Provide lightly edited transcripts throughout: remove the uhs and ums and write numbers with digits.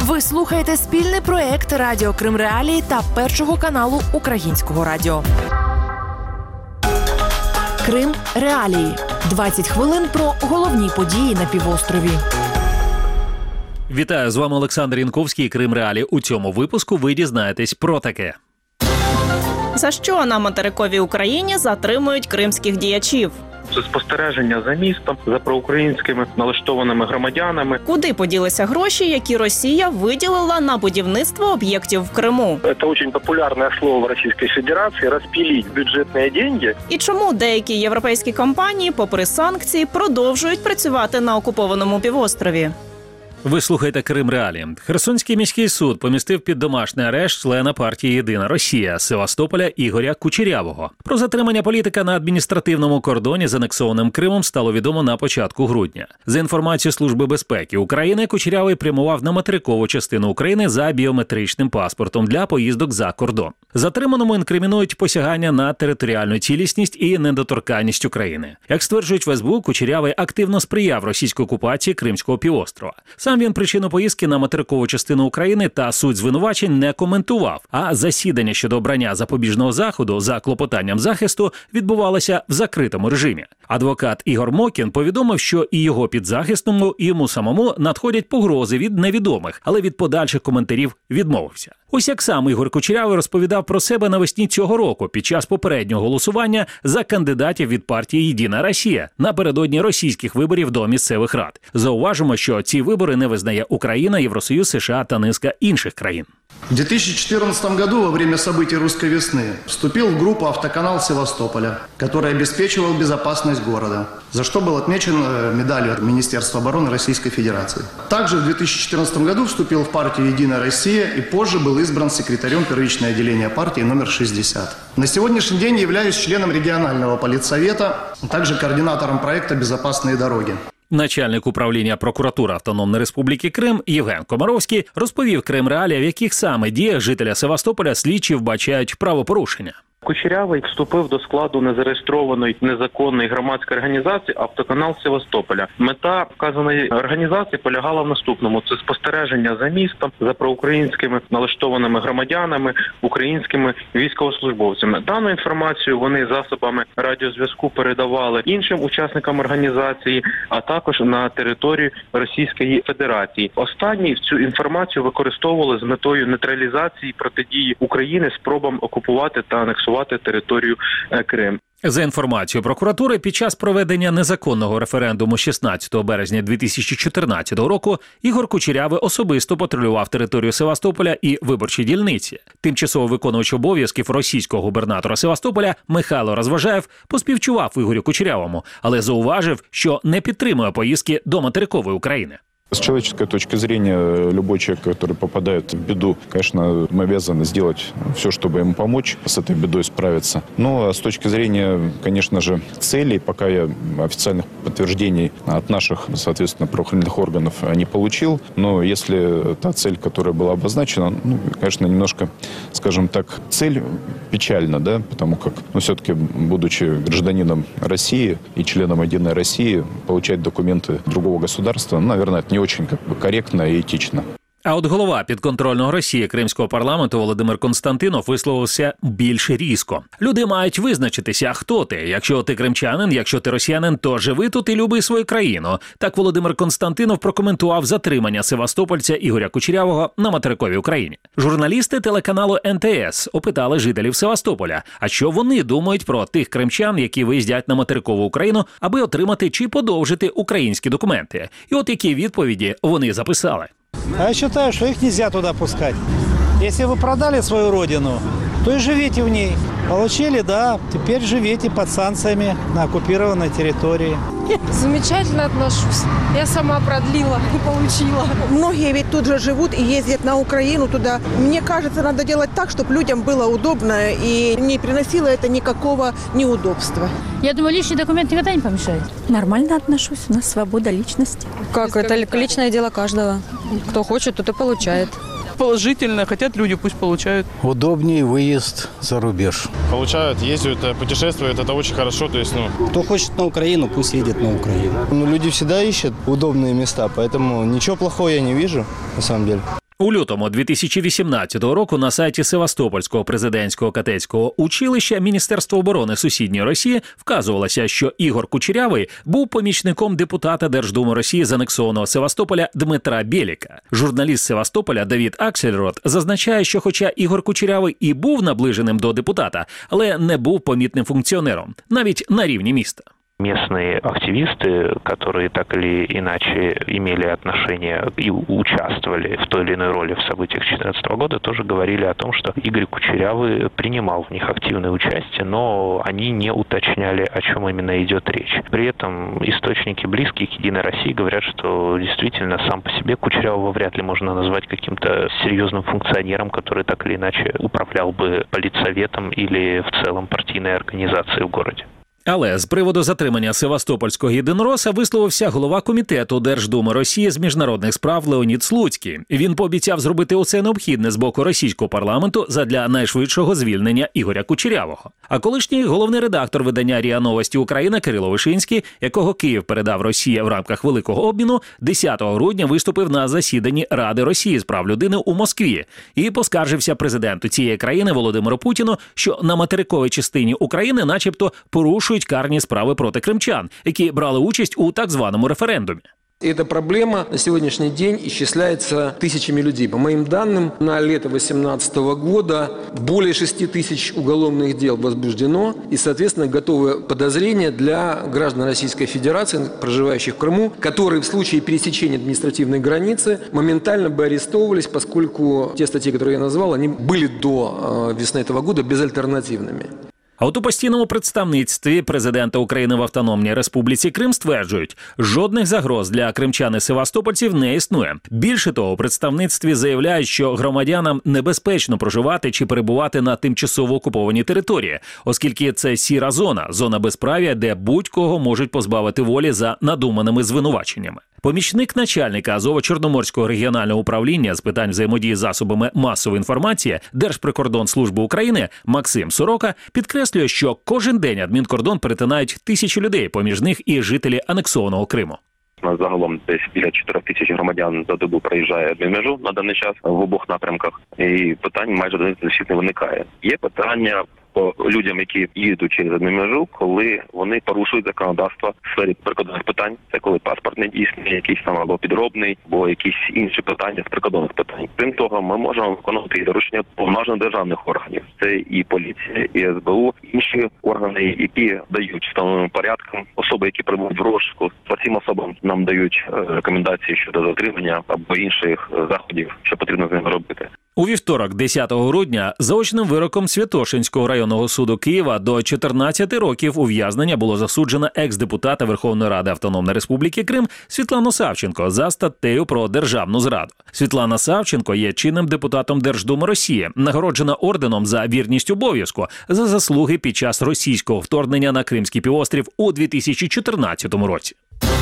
Ви слухаєте спільний проект Радіо Крим Реалії та Першого каналу Українського радіо. Крим Реалії. 20 хвилин про головні події на півострові. Вітаю, з вами Олександр Янковський, Крим Реалії. У цьому випуску ви дізнаєтесь про таке. За що на материковій Україні затримують кримських діячів? Це спостереження за містом, за проукраїнськими налаштованими громадянами. Куди поділися гроші, які Росія виділила на будівництво об'єктів в Криму? Це дуже популярне слово в Російській Федерації – розпилити бюджетні гроші. І чому деякі європейські компанії, попри санкції, продовжують працювати на окупованому півострові? Ви слухаєте Крим Реалії. Херсонський міський суд помістив під домашній арешт члена партії «Єдина Росія» з Севастополя Ігоря Кучерявого. Про затримання політика на адміністративному кордоні з анексованим Кримом стало відомо на початку грудня. За інформацією Служби безпеки України, Кучерявий прямував на материкову частину України за біометричним паспортом для поїздок за кордон. Затриманому інкримінують посягання на територіальну цілісність і недоторканність України. Як стверджують в СБУ, Кучерявий активно сприяв російській окупації Кримського півострова. Сам він причину поїздки на материкову частину України та суть звинувачень не коментував, а засідання щодо обрання запобіжного заходу за клопотанням захисту відбувалося в закритому режимі. Адвокат Ігор Мокін повідомив, що і його підзахисному, і йому самому надходять погрози від невідомих, але від подальших коментарів відмовився. Ось як сам Ігор Кучерявий розповідав про себе навесні цього року під час попереднього голосування за кандидатів від партії «Єдина Росія» напередодні російських виборів до місцевих рад. Зауважимо, що ці вибори не визнає Україна, Євросоюз, США та низка інших країн. В 2014 году во время событий «Русской весны» вступил в группу «Автоканал Севастополя», который обеспечивал безопасность города, за что был отмечен медалью от Министерства обороны Российской Федерации. Также в 2014 году вступил в партию «Единая Россия» и позже был избран секретарем первичного отделения партии номер 60. На сегодняшний день являюсь членом регионального политсовета, а также координатором проекта «Безопасные дороги». Начальник управління прокуратури Автономної Республіки Крим Євген Комаровський розповів Крим Реалії, в яких саме діях жителя Севастополя слідчі вбачають правопорушення. Кучерявий вступив до складу незареєстрованої незаконної громадської організації «Автоканал Севастополя». Мета вказаної організації полягала в наступному – це спостереження за містом, за проукраїнськими налаштованими громадянами, українськими військовослужбовцями. Дану інформацію вони засобами радіозв'язку передавали іншим учасникам організації, а також на територію Російської Федерації. Останні цю інформацію використовували з метою нейтралізації протидії України спробам окупувати та анексувати територію Крим. За інформацією прокуратури, під час проведення незаконного референдуму 16 березня 2014 року Ігор Кучерявий особисто патрулював територію Севастополя і виборчі дільниці. Тимчасово виконувач обов'язків російського губернатора Севастополя Михайло Розважаєв поспівчував Ігорю Кучерявому, але зауважив, що не підтримує поїздки до материкової України. С человеческой точки зрения, любой человек, который попадает в беду, конечно, мы обязаны сделать все, чтобы ему помочь с этой бедой справиться. Но с точки зрения, конечно же, целей, пока я официальных подтверждений от наших, соответственно, правоохранительных органов не получил. Но если та цель, которая была обозначена, конечно, немножко, скажем так, цель печальна, да, потому как, все-таки, будучи гражданином России и членом «Единой России», получать документы другого государства, наверное, это не очень коректно і етично. А от голова підконтрольного Росії Кримського парламенту Володимир Константинов висловився більш різко. Люди мають визначитися, хто ти. Якщо ти кримчанин, якщо ти росіянин, то живи тут і люби свою країну. Так Володимир Константинов прокоментував затримання севастопольця Ігоря Кучерявого на материковій Україні. Журналісти телеканалу НТС опитали жителів Севастополя, а що вони думають про тих кримчан, які виїздять на материкову Україну, аби отримати чи подовжити українські документи. І от які відповіді вони записали. А я считаю, что их нельзя туда пускать. Если вы продали свою родину, то и живите в ней. Получили, да, теперь живите под санкциями на оккупированной территории. Замечательно отношусь. Я сама продлила и получила. Многие ведь тут же живут и ездят на Украину туда. Мне кажется, надо делать так, чтобы людям было удобно и не приносило это никакого неудобства. Я думаю, личный документ никогда не помешает. Нормально отношусь. У нас свобода личности. Как? Это личное дело каждого. Кто хочет, тот и получает. Положительно, хотят люди, пусть получают. Удобнее выезд за рубеж. Получают, ездят, путешествуют, это очень хорошо. То есть, Кто хочет на Украину, пусть едет на Украину. Люди всегда ищут удобные места, поэтому ничего плохого я не вижу, на самом деле. У лютому 2018 року на сайті Севастопольського президентського кадетського училища Міністерства оборони сусідньої Росії вказувалося, що Ігор Кучерявий був помічником депутата Держдуми Росії з анексованого Севастополя Дмитра Бєліка. Журналіст Севастополя Давід Аксельрод зазначає, що хоча Ігор Кучерявий і був наближеним до депутата, але не був помітним функціонером, навіть на рівні міста. Местные активисты, которые так или иначе имели отношение и участвовали в той или иной роли в событиях 2014 года, тоже говорили о том, что Игорь Кучерявый принимал в них активное участие, но они не уточняли, о чем именно идет речь. При этом источники, близкие к «Единой России», говорят, что действительно сам по себе Кучерявого вряд ли можно назвать каким-то серьезным функционером, который так или иначе управлял бы политсоветом или в целом партийной организацией в городе. Але з приводу затримання Севастопольського єдинороса висловився голова комітету Держдуми Росії з міжнародних справ Леонід Слуцький. Він пообіцяв зробити усе необхідне з боку російського парламенту задля найшвидшого звільнення Ігоря Кучерявого. А колишній головний редактор видання РІА Новості Україна Кирило Вишинський, якого Київ передав Росії в рамках великого обміну, 10 грудня виступив на засіданні Ради Росії з прав людини у Москві і поскаржився президенту цієї країни Володимиру Путіну, що на материковій частині України начебто порушують карні справи проти кримчан, які брали участь у так званому референдумі. Эта проблема на сегодняшний день исчисляется тысячами людей. По моим данным, на лето 2018 года более 6 тысяч уголовных дел возбуждено, и, соответственно, готовы подозрения для граждан Российской Федерации, проживающих в Крыму, которые в случае пересечения административной границы моментально бы арестовывались, поскольку те статьи, которые я назвал, они были до весны этого года безальтернативными. А от у постійному представництві президента України в Автономній Республіці Крим стверджують, жодних загроз для кримчан і севастопольців не існує. Більше того, у представництві заявляють, що громадянам небезпечно проживати чи перебувати на тимчасово окупованій території, оскільки це сіра зона, зона безправ'я, де будь-кого можуть позбавити волі за надуманими звинуваченнями. Помічник начальника Азово-Чорноморського регіонального управління з питань взаємодії з засобами масової інформації Держприкордонслужби України Максим Сорока підкреслює, що кожен день адмінкордон перетинають тисячі людей, поміж них і жителі анексованого Криму. У нас загалом десь біля 4 тисяч громадян за добу проїжджає адмінмежу на даний час в обох напрямках, і питань майже до них не виникає. Є питання по людям, які їдуть через адмінмежу, коли вони порушують законодавство в сфері прикордонних питань. Це коли паспорт не дійсний, якийсь там або підробний, або якісь інші питання з прикордонних питань. Крім того, ми можемо виконувати доручення повноважень державних органів. Це і поліція, і СБУ, інші органи, які дають встановленим порядком особи, які перебувають в розшуку. По цим особам нам дають рекомендації щодо затримання або інших заходів, що потрібно з ними робити. У вівторок, 10 грудня, заочним вироком Святошинського районного суду Києва до 14 років ув'язнення було засуджено екс-депутата Верховної Ради Автономної Республіки Крим Світлану Савченко за статтею про державну зраду. Світлана Савченко є чинним депутатом Держдуми Росії, нагороджена орденом за вірність обов'язку за заслуги під час російського вторгнення на Кримський півострів у 2014 році.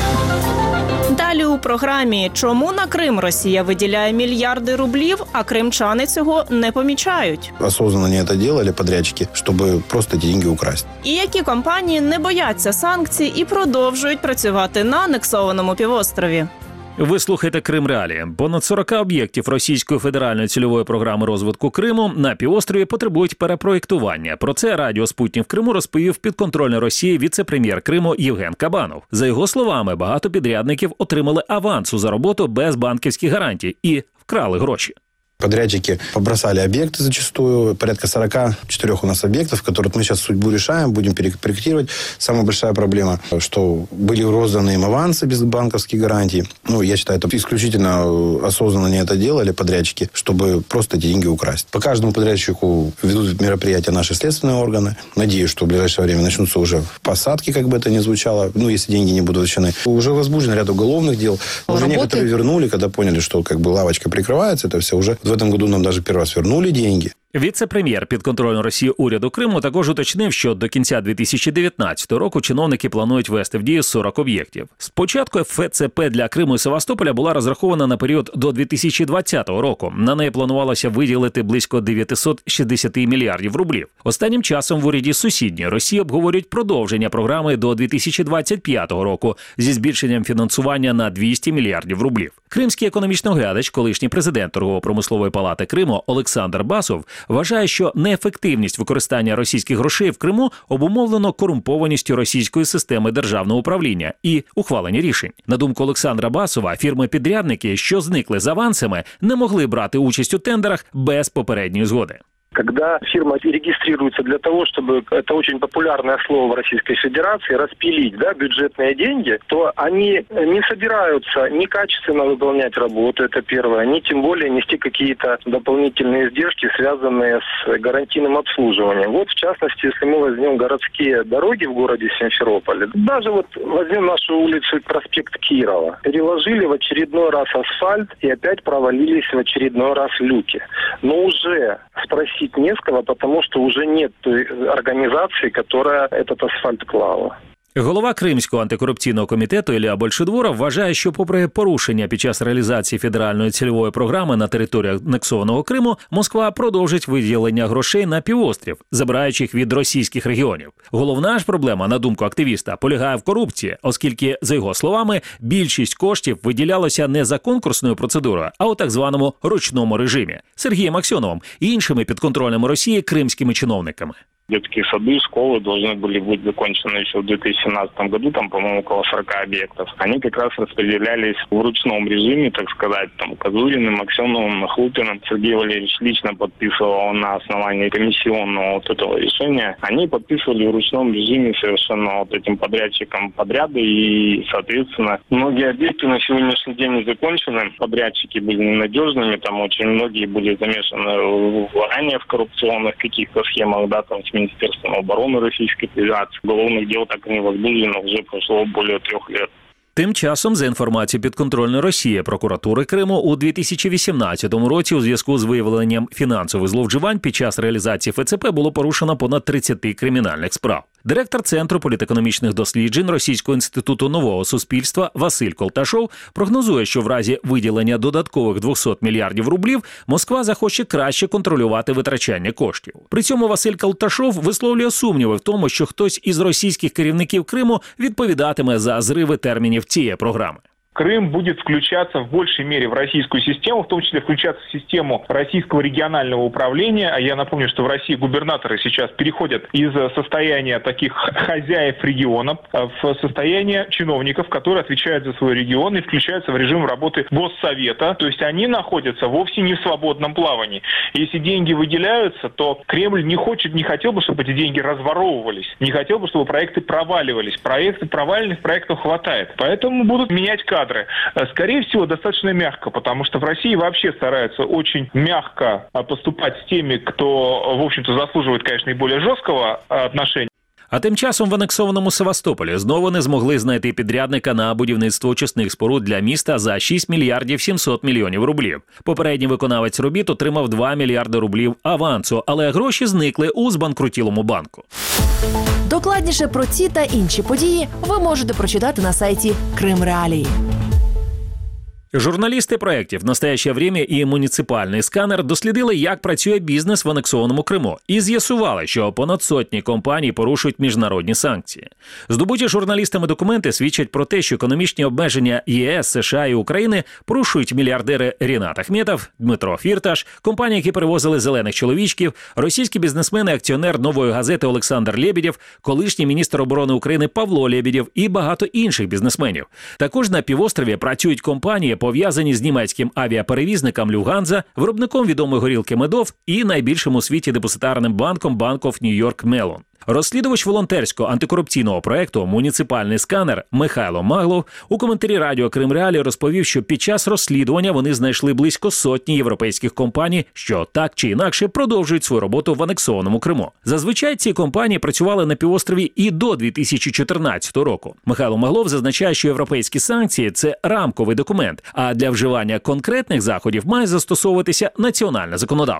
Далі у програмі «Чому на Крим Росія виділяє мільярди рублів, а кримчани цього не помічають?» Осознанно не это делали подрядчики, чтобы просто эти деньги украсть. І які компанії не бояться санкцій і продовжують працювати на анексованому півострові? Ви слухаєте Крим Реалії. Понад 40 об'єктів Російської федеральної цільової програми розвитку Криму на півострові потребують перепроєктування. Про це Радіо Спутник в Криму розповів підконтрольний Росії віце-прем'єр Криму Євген Кабанов. За його словами, багато підрядників отримали авансу за роботу без банківських гарантій і вкрали гроші. Подрядчики побросали объекты зачастую, порядка 44 у нас объектов, которые мы сейчас судьбу решаем, будем перепроектировать. Самая большая проблема, что были розданы им авансы без банковских гарантий. Я считаю, это исключительно осознанно не это делали подрядчики, чтобы просто эти деньги украсть. По каждому подрядчику ведут мероприятия наши следственные органы. Надеюсь, что в ближайшее время начнутся уже посадки, как бы это ни звучало, если деньги не будут возвращены. Уже возбужден ряд уголовных дел. Уже некоторые вернули, когда поняли, что лавочка прикрывается, это все уже. В этом году нам даже первый раз вернули деньги. Віце-прем'єр підконтрольного Росії уряду Криму також уточнив, що до кінця 2019 року чиновники планують ввести в дію 40 об'єктів. Спочатку ФЦП для Криму і Севастополя була розрахована на період до 2020 року. На неї планувалося виділити близько 960 мільярдів рублів. Останнім часом в уряді сусідньої Росії обговорюють продовження програми до 2025 року зі збільшенням фінансування на 200 мільярдів рублів. Кримський економічний оглядач, колишній президент Торгово-промислової палати Криму Олександр Басов, вважає, що неефективність використання російських грошей в Криму обумовлено корумпованістю російської системи державного управління і ухвалення рішень. На думку Олександра Басова, фірми-підрядники, що зникли з авансами, не могли брати участь у тендерах без попередньої згоди. Когда фирма регистрируется для того, чтобы, это очень популярное слово в Российской Федерации, распилить, бюджетные деньги, то они не собираются некачественно выполнять работу, это первое, они тем более нести какие-то дополнительные издержки, связанные с гарантийным обслуживанием. Вот, в частности, если мы возьмем городские дороги в городе Симферополе, даже вот возьмем нашу улицу проспект Кирова, переложили в очередной раз асфальт и опять провалились в очередной раз люки. Но уже спросить не с кого, потому что уже нет той организации, которая этот асфальт клала. Голова Кримського антикорупційного комітету Ілля Большедворов вважає, що попри порушення під час реалізації федеральної цільової програми на території анексованого Криму, Москва продовжить виділення грошей на півострів, забираючи їх від російських регіонів. Головна ж проблема, на думку активіста, полягає в корупції, оскільки, за його словами, більшість коштів виділялося не за конкурсною процедурою, а у так званому ручному режимі. Сергієм Аксьоновим і іншими підконтрольними Росії кримськими чиновниками. Детские сады, школы должны были быть закончены еще в 2017 году, там, по-моему, около 40 объектов. Они как раз распределялись в ручном режиме, так сказать, там, Козуриным, Аксеновым, Нахлупиным. Сергей Валерьевич лично подписывал на основании комиссионного вот этого решения. Они подписывали в ручном режиме совершенно вот этим подрядчикам подряды, и, соответственно, многие объекты на сегодняшний день не закончены. Подрядчики были ненадежными, там очень многие были замешаны ранее в коррупционных каких-то схемах, там, Министерством обороны Российской Федерации. Уголовных дел так и не возбуждено, уже прошло более 3 лет. Тим часом, за інформацією підконтрольної Росії прокуратури Криму, у 2018 році у зв'язку з виявленням фінансових зловживань під час реалізації ФЦП було порушено понад 30 кримінальних справ. Директор Центру політекономічних досліджень Російського інституту нового суспільства Василь Колташов прогнозує, що в разі виділення додаткових 200 мільярдів рублів Москва захоче краще контролювати витрачання коштів. При цьому Василь Колташов висловлює сумніви в тому, що хтось із російських керівників Криму відповідатиме за зриви термінів цієї програми. Крым будет включаться в большей мере в российскую систему, в том числе включаться в систему российского регионального управления. А я напомню, что в России губернаторы сейчас переходят из состояния таких хозяев регионов в состояние чиновников, которые отвечают за свой регион и включаются в режим работы Госсовета. То есть они находятся вовсе не в свободном плавании. Если деньги выделяются, то Кремль не хотел бы, чтобы эти деньги разворовывались, не хотел бы, чтобы проекты проваливались. Провальных проектов хватает. Поэтому будут менять кадры. Скорее всего, достаточно мягко, потому что в России вообще стараются очень мягко поступать с теми, кто, в общем-то, заслуживает, конечно, и более жесткого отношения. А тим часом в анексованому Севастополі знову не змогли знайти підрядника на будівництво очисних споруд для міста за 6 мільярдів 700 мільйонів рублів. Попередній виконавець робіт отримав 2 мільярди рублів авансу, але гроші зникли у збанкрутілому банку. Докладніше про ці та інші події ви можете прочитати на сайті Крим Реалії. Журналісти проєктів «Настоящее время» і «Муніципальний сканер» дослідили, як працює бізнес в анексованому Криму, і з'ясували, що понад сотні компаній порушують міжнародні санкції. Здобуті журналістами документи свідчать про те, що економічні обмеження ЄС, США і України порушують мільярдери Рінат Ахметов, Дмитро Фірташ, компанії, які перевозили зелених чоловічків, російський бізнесмен і акціонер «Нової газети» Олександр Лєбєдєв, колишній міністр оборони України Павло Лєбєдєв і багато інших бізнесменів. Також на півострові працюють компанії, пов'язані з німецьким авіаперевізником Люфтганза, виробником відомої горілки Медов і найбільшим у світі депозитарним банком Bank of New York Mellon. Розслідувач волонтерського антикорупційного проєкту «Муніципальний сканер» Михайло Маглов у коментарі радіо Крим Реалії розповів, що під час розслідування вони знайшли близько сотні європейських компаній, що так чи інакше продовжують свою роботу в анексованому Криму. Зазвичай ці компанії працювали на півострові і до 2014 року. Михайло Маглов зазначає, що європейські санкції – це рамковий документ, а для вживання конкретних заходів має застосовуватися національне законодавство.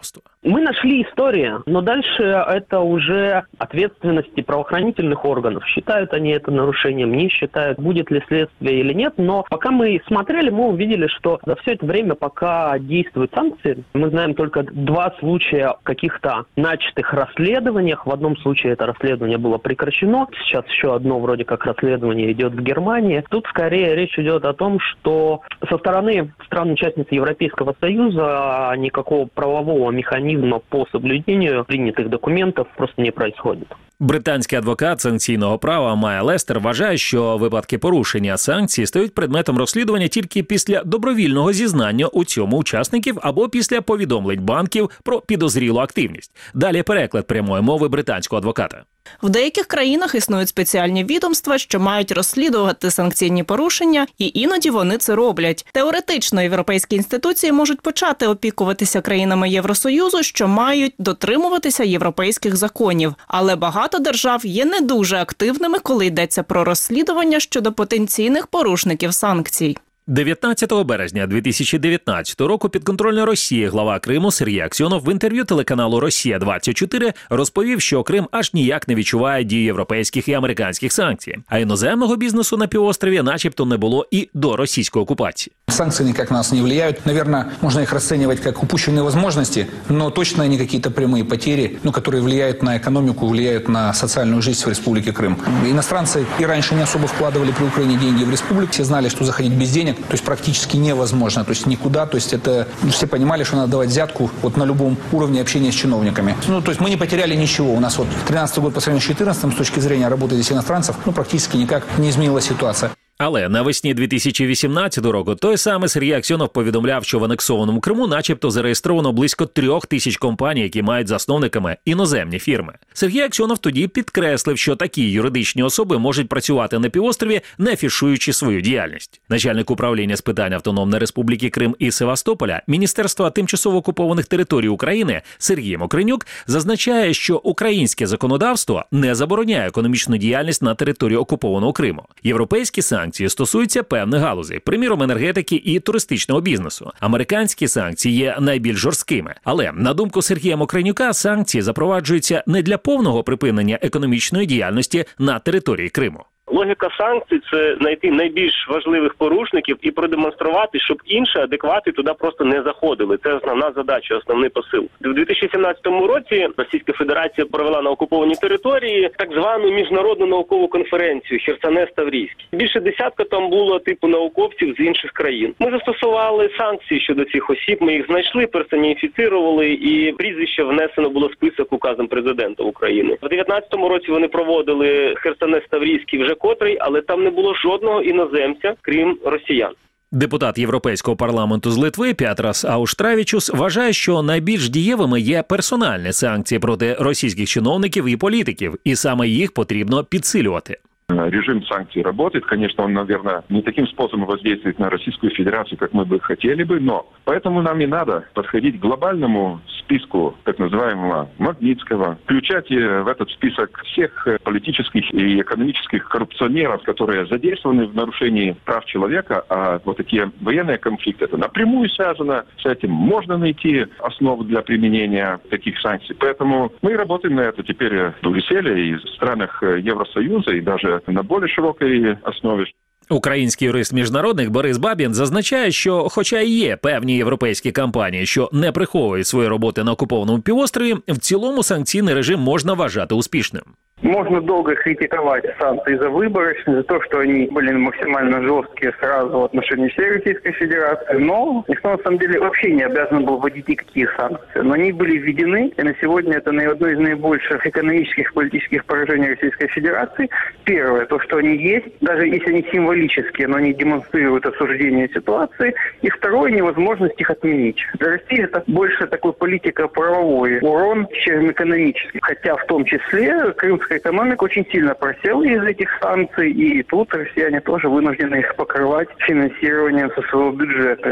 Мы нашли историю, но дальше это уже ответственности правоохранительных органов. Считают они это нарушением, не считают, будет ли следствие или нет. Но пока мы смотрели, мы увидели, что за все это время, пока действуют санкции, мы знаем только 2 случая в каких-то начатых расследованиях. В одном случае это расследование было прекращено. Сейчас еще одно вроде как расследование идет в Германии. Тут скорее речь идет о том, что со стороны стран-участниц Европейского Союза никакого правового механизма по соблюдению принятих документів просто не происходит. Британський адвокат санкційного права Майя Лестер вважає, що випадки порушення санкцій стають предметом розслідування тільки після добровільного зізнання у цьому учасників або після повідомлень банків про підозрілу активність. Далі переклад прямої мови британського адвоката. В деяких країнах існують спеціальні відомства, що мають розслідувати санкційні порушення, і іноді вони це роблять. Теоретично європейські інституції можуть почати опікуватися країнами Євросоюзу, що мають дотримуватися європейських законів. Але багато держав є не дуже активними, коли йдеться про розслідування щодо потенційних порушників санкцій. 19 березня 2019 року підконтрольна Росії глава Криму Сергій Аксьонов в інтерв'ю телеканалу «Росія-24» розповів, що Крим аж ніяк не відчуває дії європейських і американських санкцій, а іноземного бізнесу на півострові начебто не було і до російської окупації. Санкции никак на нас не влияют. Наверное, можно их расценивать как упущенные возможности, но точно не какие-то прямые потери, которые влияют на экономику, влияют на социальную жизнь в Республике Крым. Иностранцы и раньше не особо вкладывали при Украине деньги в республику. Все знали, что заходить без денег, то есть практически невозможно, то есть никуда. То есть это все понимали, что надо давать взятку вот на любом уровне общения с чиновниками. То есть мы не потеряли ничего. У нас вот 13-й год по сравнению с 14-м с точки зрения работы здесь иностранцев, практически никак не изменилась ситуация. Але навесні 2018 року той самий Сергій Аксьонов повідомляв, що в анексованому Криму начебто зареєстровано близько 3000 компаній, які мають засновниками іноземні фірми. Сергій Аксьонов тоді підкреслив, що такі юридичні особи можуть працювати на півострові, не афішуючи свою діяльність. Начальник управління з питань Автономної Республіки Крим і Севастополя Міністерства тимчасово окупованих територій України Сергій Мокринюк зазначає, що українське законодавство не забороняє економічну діяльність на території окупованого Криму. Європейські санкції стосуються певних галузей, приміром енергетики і туристичного бізнесу. Американські санкції є найбільш жорсткими. Але, на думку Сергія Мокринюка, санкції запроваджуються не для повного припинення економічної діяльності на території Криму. Логіка санкцій – це знайти найбільш важливих порушників і продемонструвати, щоб інші адеквати туди просто не заходили. Це основна задача, основний посил. У 2017 році Російська Федерація провела на окупованій території так звану міжнародну наукову конференцію Херсонес-Таврійський. Більше десятка там було науковців з інших країн. Ми застосували санкції щодо цих осіб, ми їх знайшли, персоніфіцировали і прізвище внесено було в список указом президента України. У 2019 році вони проводили Херсонес-Таврійський вже котрий, але там не було жодного іноземця, крім росіян. Депутат Європейського парламенту з Литви Петрас Ауштревічус вважає, що найбільш дієвими є персональні санкції проти російських чиновників і політиків, і саме їх потрібно підсилювати. Режим санкций работает. Конечно, он, наверное, не таким способом воздействует на Российскую Федерацию, как мы бы хотели бы, но поэтому нам не надо подходить к глобальному списку так называемого Магнитского, включать в этот список всех политических и экономических коррупционеров, которые задействованы в нарушении прав человека, а вот такие военные конфликты, это напрямую связано с этим. Можно найти основу для применения таких санкций. Поэтому мы работаем на это теперь в Брюсселе и в странах Евросоюза, и даже на більш широкій основі. Український юрист-міжнародник Борис Бабін зазначає, що хоча і є певні європейські компанії, що не приховують свої роботи на окупованому півострові, в цілому санкційний режим можна вважати успішним. Можно долго критиковать санкции за выборочные, за то, что они были максимально жесткие сразу в отношении всей Российской Федерации, но никто на самом деле вообще не обязан был вводить никакие санкции. Но они были введены, и на сегодня это одно из наибольших экономических и политических поражений Российской Федерации. Первое, то, что они есть, даже если они символические, но они демонстрируют осуждение ситуации. И второе, невозможность их отменить. Для России это больше такой политико-правовой урон, чем экономический. Хотя в том числе крымская экономика очень сильно просела из этих санкций, и тут россияне тоже вынуждены их покрывать финансированием со своего бюджета.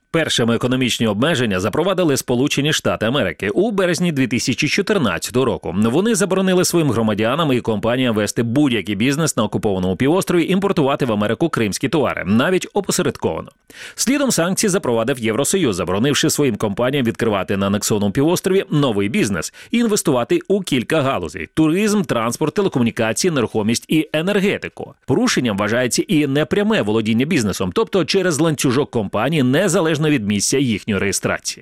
Першими економічні обмеження запровадили Сполучені Штати Америки у березні 2014 року. Вони заборонили своїм громадянам і компаніям вести будь-який бізнес на окупованому півострові, імпортувати в Америку кримські товари, навіть опосередковано. Слідом санкцій запровадив Євросоюз, заборонивши своїм компаніям відкривати на анексованому півострові новий бізнес і інвестувати у кілька галузей – туризм, транспорт, телекомунікації, нерухомість і енергетику. Порушенням вважається і непряме володіння бізнесом, тобто через ланцюжок компаній, незалежно від місця їхньої реєстрації.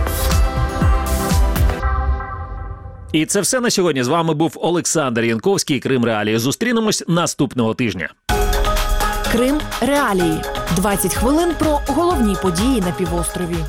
І це все на сьогодні. З вами був Олександр Янковський, Крим Реалії. Зустрінемось наступного тижня. Крим Реалії. 20 хвилин про головні події на півострові.